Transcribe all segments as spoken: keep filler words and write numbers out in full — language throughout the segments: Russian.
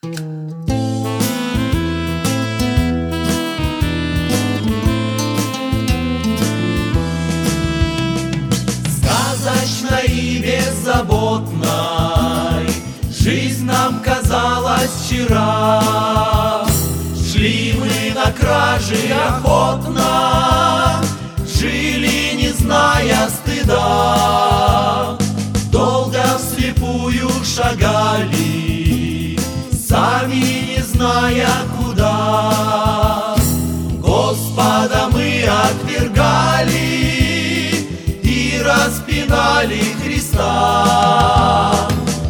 Сказочной и беззаботной жизнь нам казалась вчера. Шли мы на кражи охотно, жили, не зная стыда. Долго вслепую шагали, сами не зная куда. Господа мы отвергали и распинали Христа.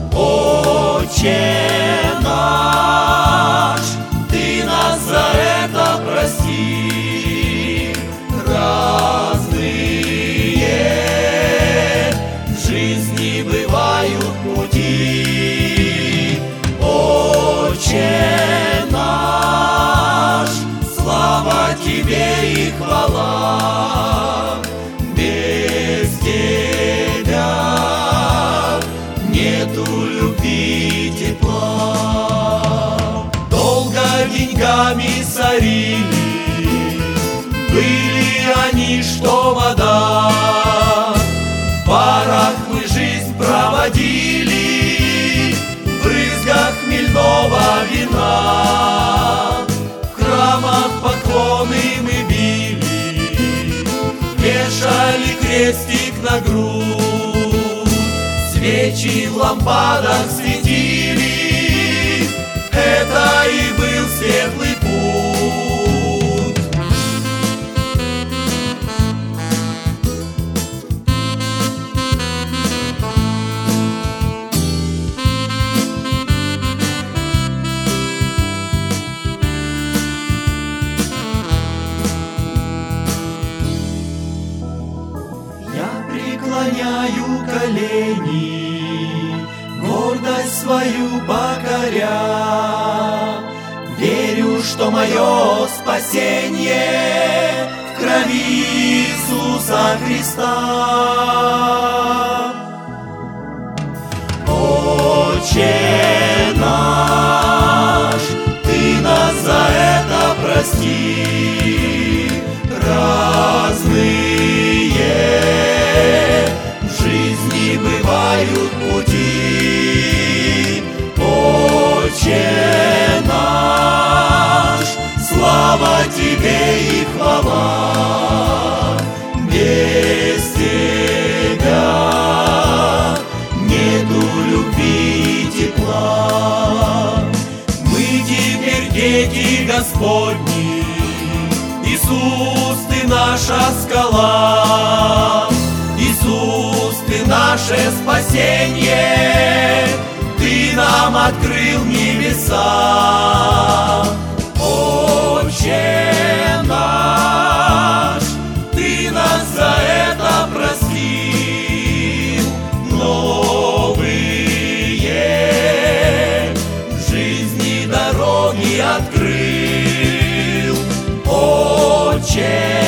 Отче наш, Ты нас за это прости. Разные в жизни бывают пути. Отче наш, слава Тебе и хвала. Без Тебя нету любви и тепла. Долго деньгами сорили, были они, что вода. В барах мы жизнь проводили, в брызгах хмельного вина. В храмах поклоны мы били, вешали крестик на грудь. Свечи в лампадах светили, это и был светлый путь. Я преклоняю колени, гордость свою покоря. Верю, что мое спасение в крови Иисуса Христа. Отче наш, Ты нас за это прости. Разные в жизни бывают пути. Отче наш, слава Тебе и хвала. Без Тебя нету любви и тепла. Мы теперь дети Господни, Иисус, Ты наша скала. Иисус, Ты наше спасение, Ты нам открыл небеса. Отче наш, Ты нас за это простил. Новые в жизни дороги открыл. Отче